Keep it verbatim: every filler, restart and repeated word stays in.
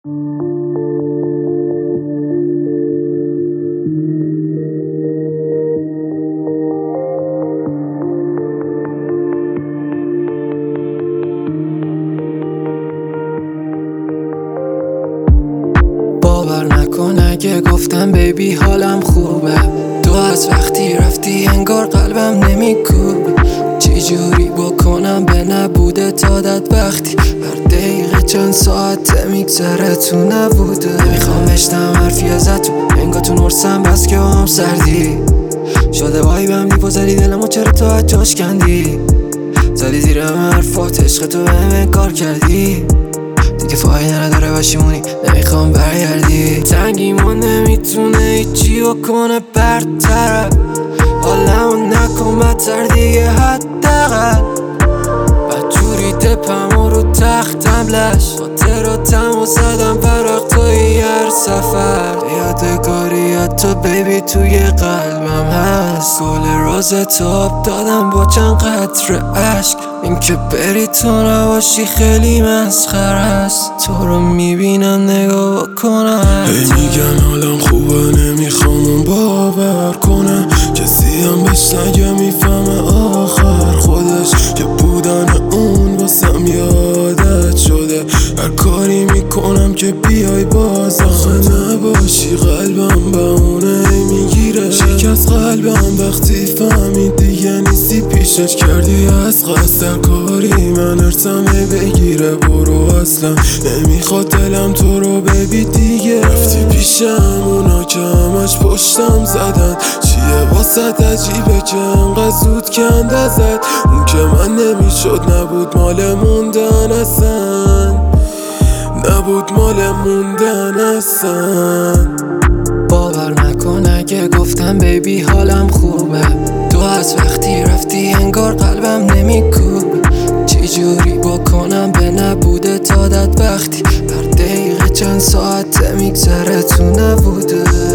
باور نکن اگه گفتم بیبی حالم خوبه، تو از وقتی رفتی انگار قلبم نمیکوبه. چی جوری بکنم به نبوده تادت وقتی هر دقیقه چند ساعته میگذره تو نبوده. نمیخوام بشنم حرفی ازتون، انگار تو نرسم بس که هم سردی شده وایبم دیپوزدی دلمو چرا تو از جاش کندی، زدی زیر همه حرفات عشق تو بهم کار کردی. دیگه فایده نداره بشیمونی، نمیخوام برگردی. تنگیمون نمیتونه هیچی بکنه برطرف، حالمو نکن بدتر دیگه حداقل. بدجوری دپم رو تختم لش، خاطراتمو زدم ورق توی هر سفر. یادگاری حتی بیبی توی قلبم هست، گل روز تاب دادم با چند قطره عشق. این که بری تو نباشی خیلی مسخره است، تو رو میبینم نگاه بکنم. هی میگن حالم خوبه نمیخوام اون باور کنه، کسی هم بهش نگه میفهمه آخر خودش که بودن اون واسم یادت شده. هر کاری میکنم که بیای باز آخه نباشی، قلبم به اونه میگیره شکست قلبم وقتی فهمید دیگه نیستی. پیشش کردی از قصد کاری من ارسمه بگیره، برو اصلا نمیخواد دلم تو رو ببی دیگه. رفتی پیشم اونا که همش پشتم زدن، چیه واسه عجیبه که انقدر زود کند ازت. اون که من نمیشد نبود مال موندن اصلا، نبود مال موندن اصلا. باور نکن اگه گفتم بیبی حالم خوبه، تو از وقتی رفتی انگار قلبم نمیکوبه. چی جوری بکنم به نبوده تادت وقتی هر دقیقه چند ساعته میگذره تو نبوده.